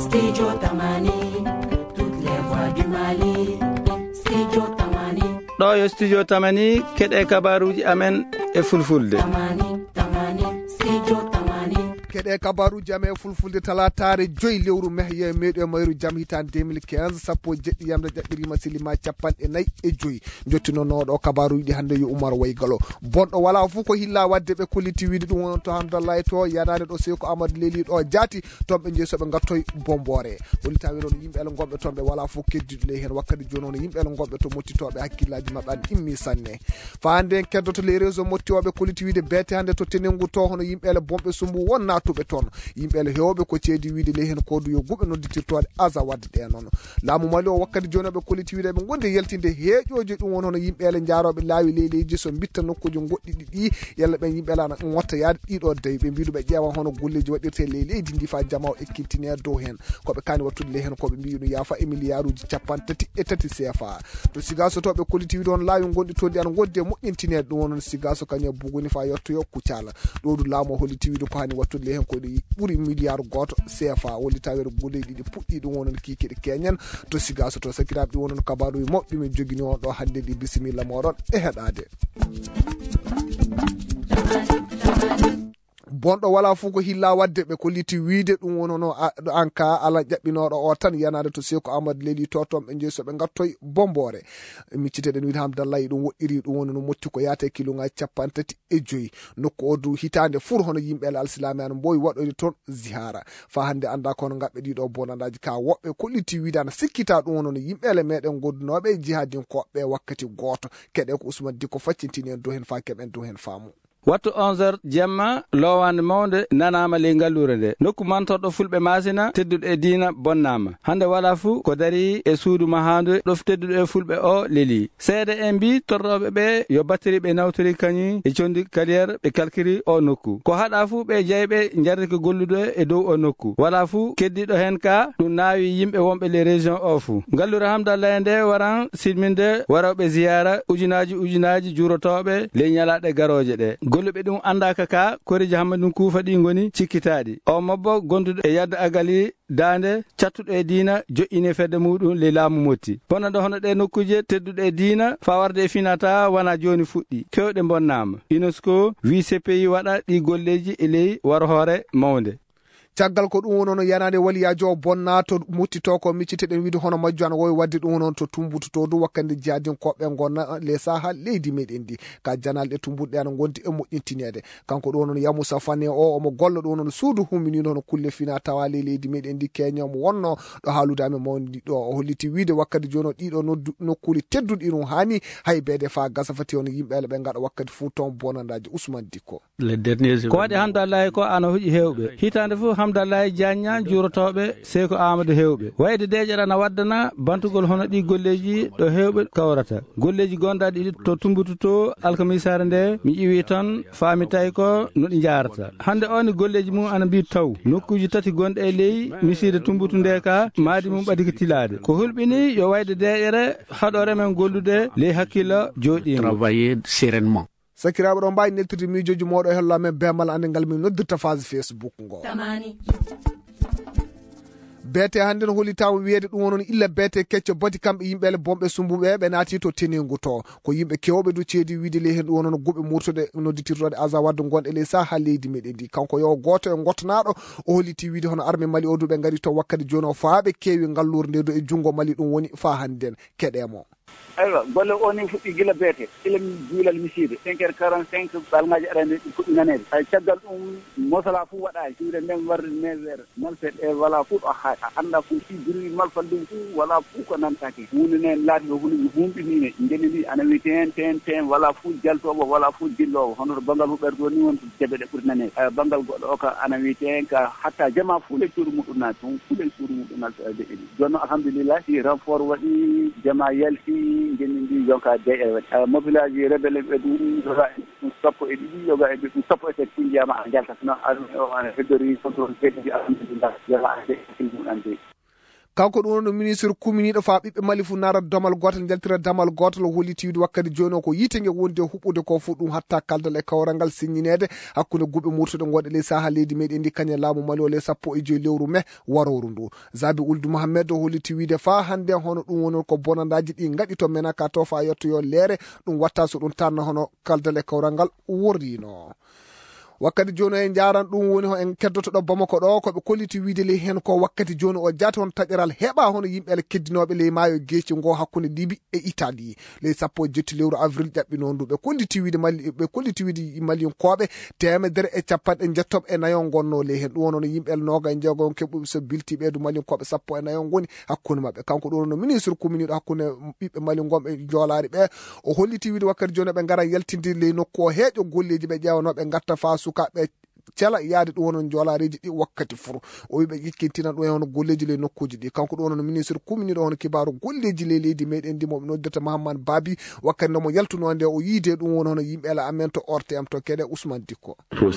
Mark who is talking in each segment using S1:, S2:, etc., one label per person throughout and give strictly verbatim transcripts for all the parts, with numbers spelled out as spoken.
S1: Studio Tamani, toutes les voix du Mali. Studio Tamani.
S2: ɗo yo studio Tamani keɗe kabaruji amen e fulfulde.
S1: Tamani, Tamani, Studio Tamani.
S3: keɗe kabaruji amen e fulfulde talatare joyi lewru mehye meɗo mayru jam hitande deux mille quinze sappo jeɗɗi yamde jaɓɓirima silima capanɗe nayyi e joyi jottinonoɗo kabaruji ɗi hande yo Oumar Waygalo bonɗo wala fuu ko hilla wadde ɓe kolliti wiide ɗum won to hamdallahi to yanade ɗo Seko Amadou Leli ɗo jaati toon ɓe jeeyi soɓe gattoy bombore holi tawi noon yimɓe ele gonɓe toon ɓe wala fof keddiɗo ley hen wakkati joni on yimɓe ele gonɓe to mottitoɓe hakkillaji mabɓe an immi sanne fa hande en keddoto les réseaux mottiwoɓe kolliti wiide beete hande to tenengu to hono yimɓe ele bomɓe sumbu won natuɓe toon yimɓe ele hewɓe ko ceedi wiide ley hen kodu yo guɓe nodditirtoɗe asa wadde ɗe noon laamu Mali o wakkati joni ɓe kolliti wiide ɓe gonde yaltinde heeƴoji ɗum won hono yimɓe ele jaaroɓe laawi leyleji so bitta nokkuji goɗɗi ɗiɗi yalla ɓen yimɓe ele ana gotta yaade ɗiɗo dayi ɓe mbiɗo ɓe ƴeewa hono golleji waɗirte ley leydi ndi fa jama o ekkiltine dow hen koɓe kani wattude ley hen koɓe mbi ɗum yafa e milliard uji capan tati e tati C F A to sigaso to ɓe kolliti wiide on laawi gonɗi toon ɗi ana gonde moƴƴintinede ɗum won sigaso kañum buguni fa yettoyo kucala ɗo ɗum laamu holliti wiide ko hani wattude ley hen koɗe ɓuuri milliard goto C F A woli tawere golleji ɗiɗi puɗɗi ɗum wonon kikiɗe keñen to sigaso to sakiraɓe ɗi wonon kabaruji moƴƴi min jogini on ɗo hande ɗi bisimilla moɗon e heɗade bonɗo wala fuu ko hilla wadde ɓe kolliti wiide ɗum wonono an ka ala ƴaɓɓinoɗo o tan yanade to Seko Amadou Leli to toon ɓe jeeyi soɓe gattoy bombore micciteɗen wiide hamdallahi ɗum woɗɗiri ɗum wonono motti ko yaate kiloŋaji capan tati e joyyi nokku odu hitande fur hono yimɓe ele alsilami ana mboyi waɗoyde toon zihara fa hande anda kono gaɓɓe ɗiɗo bonandaji ka woɓɓe kolliti wiide ana sikkita ɗum wonono yimɓe ele meɗen goddunoɓe jihadin koɓɓe wakkati goto keɗe ko Ousmane Dicko faccintini en dow hen fa keɓen dow hen faamu
S2: wattu onze heures jemma lowande mawde nanama ley ngallure nde nokku mantorɗo fulɓe masina tedduɗo e diina bonnama hande wala fuu ko dari e suudu mahandu ɗof tedduɗo e fulɓe o leeli seede en mbi torroɓe ɓe yo batteri ɓe nawtori kañum e condi carriére ɓe calculi o nokku ko haɗa fuu ɓe jeyɓe jarde ko gollude e dow o nokku wala fuu keddiɗo hen ka ɗum naawi yimɓe wonɓe les région o fuu ngallure hamdallahi nde waran silminde waroɓe ziyara ujunaji ujunaji juurotoɓe ley ñalaɗe garoje ɗe golluɓe ɗum andaka ka koriji hammadou kuufa ɗi goni cikkitaɗi o mabbo gonduɗo e yadde agali dande cattuɗo e diina joƴƴini fedde muɗum ley laamu motti bonnaɗo hono ɗe nokkuje tedduɗo e diina fa warde e finata wona joni fuɗɗi kewɗe bonnama UNESCO wi C P I waɗa ɗi golleji e ley waro hoore mawde
S3: caggal ko ɗum wonono yanade waliyajo o bonna to muttito ko micciteɗen wiide hono majjo ana wowi wadde ɗum wonon to tumbutu to du wakkande jihadin koɓɓe gonna les saha leydi meɗen ndi ka janalɗe tumbuɗɗe ana gondi e moƴƴintinede kanko ɗum wonon Yamoussa Fane o omo golla ɗum wonon suudu humminino hono kulle fina tawa ley leydi meɗen ndi Kenya mo wonno ɗo haalude amen mawdi ɗo o holliti wiide wakkati joni o ɗiɗo nokkuli tedduɗi ɗum hani hay beede fa gasa fati hono yimɓe ele ɓe gaɗa wakkati fuu toon bonandaji Ousmane Dicko
S2: ko waɗi hamdallahi ko ana hoƴi hewɓe hitande foof hamdallahi Diagna juurotoɓe Seko Amadou hewɓe wayde deƴere ana waddana bantugol hono ɗi golleji ɗo hewɓe kawrata golleji gonɗaɗi ɗi to tumbutu to alkamisare nde mi ƴiwi tan faami tawi ko noɗi jarata hande oni golleji mum ana mbi taw nokkuji tati gonɗe e ley miside tumbutu nde ka maadi mum ɓadi ko tilade ko hulɓini yo wayde deƴere haɗore men gollude ley hakkille joɗima
S4: travailler sereinement
S3: sakiraɓe ɗo mbawi neltude miijoji moɗo e hello amen bemal ande ngal min noddirta phase Facebook ngo beete hande no holitama wiyede ɗum wonon illa beete kecco bati kamɓe yimɓele bomɓe sumbuɓe ɓe naati to teningu to ko yimɓe kewɓe du ceedi wiide ley hen ɗum wonon goɓe murtude nodditirtode asa wadde gonɗe ley saha leydi meɗen ndi kanko yo goto e gottanaɗo o holliti wiide hono armé Mali o du ɓe gaari to wakkati joni o faaɓe keewi ngallurde nde do e junggo Mali ɗum woni fa handen keɗemo
S5: aywa golle o ni fuɗɗi gila beete ilam juulal miside cinq heures quarante cinq balŋaji arande ɗi fuɗɗi nanede ay caggal ɗum mosala fuu waɗayi juuɗe nden warde neuf heures malfeɗe e wala fuu ɗo haa a anda fuu si biri malfal ɗum fuu wala fuu ko nantaki hunde nde laati ko hunde humɓinine ndeni ndi ana wi ten ten ten wala fuu jaltoɓo wala fuu dillowo hono to banggal huɓɓere ɗo ni won to jaɓe ɗe ɓuri nanede banggal goɗɗo o ka ana wi ten ka hatta jama fuu le cuuɗo muɗum naati tun fuu le cuuɗo muɗum naati deɗi jonno alhamdulillah si renfort waɗi jama yalti jeni ndi jonka deƴere waɗi mobilage rebelle ɓe ɗum yoga ɗum sappo e ɗiɗi yoga e ɗum sappo e tati jiyama a jalta sino armé o ana heddori contrôle peɗiji alhamdulillah jama a deƴi muɗan de
S3: kanko ɗum woni ministre commune fa ɓiɓɓe mali fu nara damal gotal jaltira damal gotal hollitiwde wakkati joni o ko yitege wonde huɓɓude ko fu ɗum hatta kaldal e kawral ngal siñinede hakkude guɓe murtuɗe gonɗe ley saaha leydi meɗen ndi kañe laamu mali o le sappo e joyi lewru mai waroru ndu zabi uldu mouhammed o holliti wiide fa hande hono ɗum woni ko bonandaji ɗi gaɗi to menaka to fa yettoyo leere ɗum watta so ɗum tanna hono kaldal e kawral ngal worrino wakkati joni en jaran ɗum woni ho en keddotoɗo Bamako ɗo koɓe kolliti wiide ley hen ko wakkati joni o jati hon taƴeral heɓa hono yimɓele keddinoɓe ley maayo Guecci ngo hakkude Libi e Italie ley sappo e jetti lewru avril ƴaɓɓino ndu ɓe kolliti wiide mali ɓe kolliti wiide malien koɓe temedere e capanɗe jettoɓe e nayo gonno ley hen ɗum wonono yimɓele noga e jeegon keɓuɓe so bilti ɓeydu malien koɓe sappo e nayo goni hakkude mabɓe kanko ɗum no ministre commune ɗo hakkude ɓiɓɓe malien gonɓe joolari ɓe o holliti wiide wakkati joni ɓe gara yaltinde ley nokku o heeƴo golleji ɓe ƴewanoɓe gatta fa sukaɓe cela yaade ɗum wonon joolareji ɗi wakkati furu o wiɓe ƴikkintina ɗum e hono golleji ley nokkuji ɗi kanko ɗum wonon ministre commune ɗo hono kibaru golleji ley leydi meɗen ndi moɓe noddata Mahamane Babi wakkati nde mo yaltuno nde o yiide ɗum woni hono yimɓele amen to orte am to keɗe Ousmane Dicko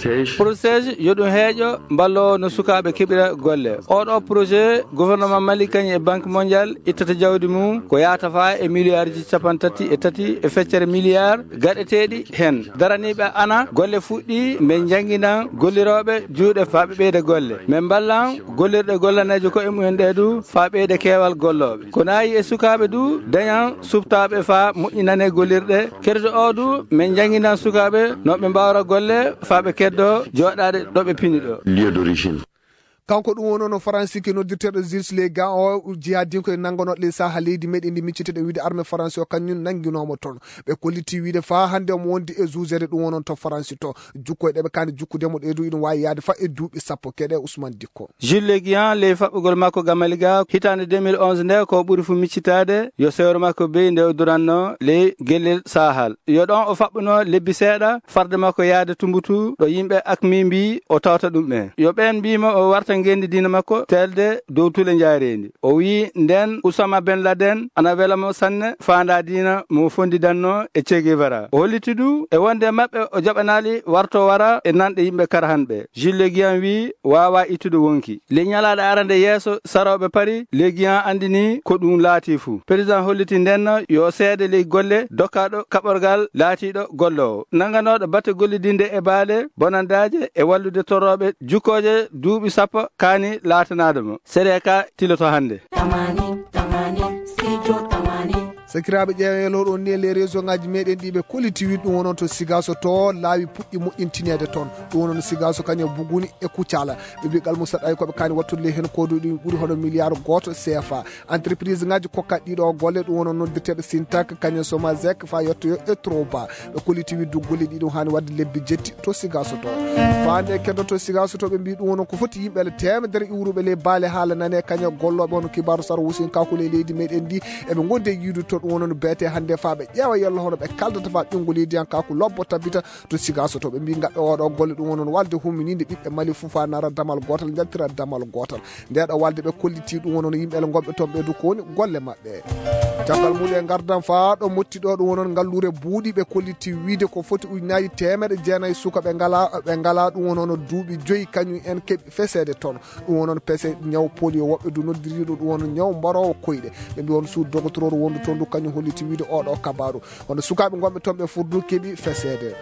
S2: projet yo ɗum heeƴo ballo no sukaɓe keɓira golle oɗo projet gouvernement Mali kañum e banque mondial ittata jawdi mum ko yata fa e milliard ji capan tati e tati e feccere milliard gaɗeteɗi hen daraniɓe ana golle fuɗɗi ɓe jangguinan golliroɓe juuɗe faaɓe ɓeyde golle min ballan gollirɗe gollanejo ko e mumen ɗe du fa ɓeyde keewal golloɓe kono ayi e sukaɓe du dañan subtaɓe fa moƴƴinane gollirɗe keddo o du min jangguinan sukaɓe noɓe mbawra golle faaɓe keddo joɗade ɗoɓe pini ɗo lieu d'origine
S3: kanko ɗum woni no français ki noddirteɗo Gilles Lega o jihadinko e nangganoɗo ley saaha leydi meɗen ndi micciteɗe wiide armée français o kañum nanguinomo toon ɓe kolliti wiide fa hande omo wondi e jugede ɗum wonon to français to jukko e ɗeɓe kande jukkudemo ɗeedu iɗum wawi yaade fa e duuɓi sappo keɗe Ousmane Dicko
S2: Gilles Leguian ley faɓɓugol makko gamaliga hitande deux mille onze nde ko ɓuuri fu miccitade yo sewro makko beyi nde o duranno ley guellel sahal yo ɗon o faɓɓuno lebbi seeɗa farde makko yaade Tumbutu ɗo yimɓe akmi mbi o tawta ɗum ɓen yo ɓen mbima o warta gendi dina makko telde dow tule jaarendi o wi nden Oussama Ben Laden ana welamo sanne fanda dina mo fondidanno e Che Guevara o holliti du e wonde mabɓe o jaɓanali warto wara e nanɗe yimɓe karahanɓe Gilles Leguian wi wawa ittude wonki le ñalaɗe arande yeeso saroɓe pari Leguian andini ko ɗum laati fu président holliti ndenno yo seede ley golle dokkaɗo kaɓorgal laatiɗo gollowo nanganoɗo batte gollidinde e baale bonandaje e wallude torroɓe jukkoje duuɓi sappo kani latanademo sereka tiloto hande
S1: tamani tamani studio tamani
S3: sakiraɓe ƴeeweloɗo ni les réseau ngaji meɗen ɗiɓe kolliti wiɗ ɗum wonon to Sigaso to laawi puɗɗi moƴƴintinede toon ɗum wonon Sigaso kañum buguni e Kucala ɓe mbi gal Moussa ɗay koɓe kani wattude hen koduɗi ɓuuri hono milliard goto C F A entreprise ngaji kokkat ɗiɗo golle ɗum wonon noddirteɗo Sintak kañum Somazek fa yettoyo e Troba ɓe kolliti widdu golle ɗiɗum hani wadde lebbi jetti to Sigaso to fande keddo to Sigaso to ɓe mbi ɗum wonon ko foti yimɓele temedere iwruɓe ley baale haala nane kañum golloɓe hono kibaru sara wusin kakule leydi meɗen ndi eɓe gonde yiidu to ɗum wonon beete hande fa ɓe ƴeewa yello hono ɓe kaldata fa ƴungo leydi han kaku lobbo tabbita to Sigaso to ɓe mbi gaɓɓe oɗo golle ɗum wonon walde humminide ɓiɓɓe Mali fufa nara damal gotal jaltira damal gotal ndeɗo walde ɓe kolliti ɗum wonon yimɓele gonɓe toon ɓeydu ko woni golle mabɓe caggal muɗum e gardan fa ɗo mottiɗo ɗum wonon ngallure buuɗi ɓe kolliti wiide ko foti ujunaji temedde jeenayyi suka ɓe ngala ɓe ngala ɗum wonon duuɓi joyyi kañum en keeɓi fesede toon ɗum wonon peese ñaw polio woɓɓe du noddiriɗo ɗum wonon ñaw mbarowo koyɗe ɓe mbi won suud dogotororo wondu toon du kañum holliti wiide oɗo kabaru hono sukaɓe gonɓe toon ɓe furdu keeɓi fesede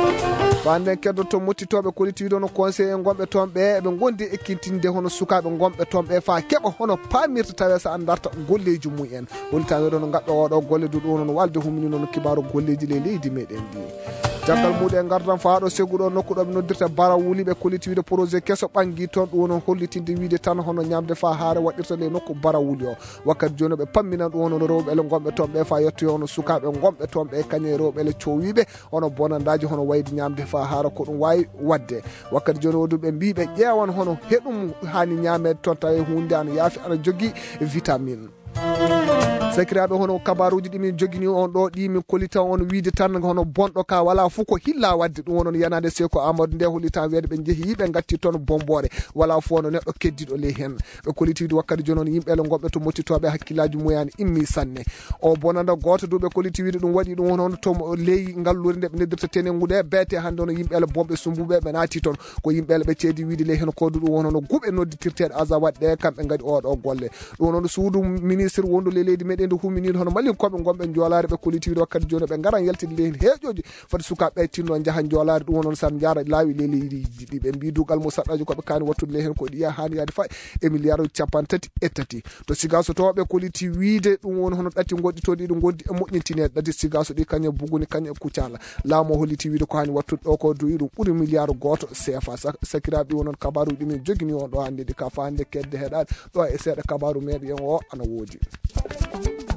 S3: fanden keddoto mottitoɓe kolliti wiide hono conseil en gonɓe toon ɓe eɓe gondi ekkintinde hono sukaɓe gonɓe toon ɓe fa keɓa hono pamirta tawe so andarta golleji mumen hollitano ɗo no gaɓɓe oɗo golle du ɗum noon walde hummini noon kibaru golleji le leydi meɗen ndi caggal muɗum e gardan fa ɗo seguɗo nokkuɗoɓe noddirta bara wuli ɓe kolliti wiide projet kesso ɓangui toon ɗum wonon hollitinde wiide tan hono ñamde fa haare waɗirta le nokku bara wuli o wakkati joni ɓe pamminan ɗum wonon rewɓele gonɓe toon ɓe fa yettoyo hono sukaɓe gonɓe toon ɓe kañe rewɓele cowiɓe hono bonandaji hono wayde ñamde fa haara ko ɗum wawi wadde wakkati joni wodu ɓe mbi ɓe ƴeewan hono heɗum hani ñamede toon tawi hunde ana yaafi ana jogui vitamine sakiraɓe hono kabaruji ɗi min jogini on ɗo ɗi min kolita on wiide tan hono bonɗo ka wala fuu ko hilla wadde ɗum wonon yanade seko amadou nde holi tan weede ɓe jeehi ɓe gatti toon bombore wala fuu ono neɗɗo keddiɗo ley hen ɓe kolitiwde wakkati joni on yimɓe le gonɓe to mottitoɓe hakkillaji muyani immi sanne o bonanda goto duɓe kolitiwide ɗum waɗi ɗum hono to ley ngallure nde ɓe neddirta tenengude beete hande ono yimɓele bomɓe sumbuɓe ɓe naati toon ko yimɓele ɓe ceedi wiide ley hen kodu ɗum wonono guuɓe nodditirteɗe azawad ɗe kamɓe gadi oɗo golle ɗum wonono suudu ministre wondu le leydi meɗen nde huminino hono mali koɓe gonɓe joolare ɓe kolitiwide wakkati joni ɓe garan yaltide ley hen heeƴoji foti sukaɓe tinno jaaha joolare ɗum wonon san jara laawi ley leydi ɗi ɓe mbi dugal mo saɗɗaji koɓe kaani wattude ley hen ko ɗiya hani yaade fa e milliard capan tati e tati to sigaso toɓe koliti wiide ɗum woni hono ɗatti goɗɗi to ɗiɗo goddi e moƴƴintineɗe ɗati sigaso ɗi kañe buguni kañe kucala laamu holliti wiide ko hani wattude ɗo ko duyi ɗum ɓuuri milliard goto C F A sakiraɓe wonon kabaruji ɗimin jogini on ɗo hande ɗi ka fa hande kedde heɗade ɗo e seeɗa kabaru meɗen o ana woodi.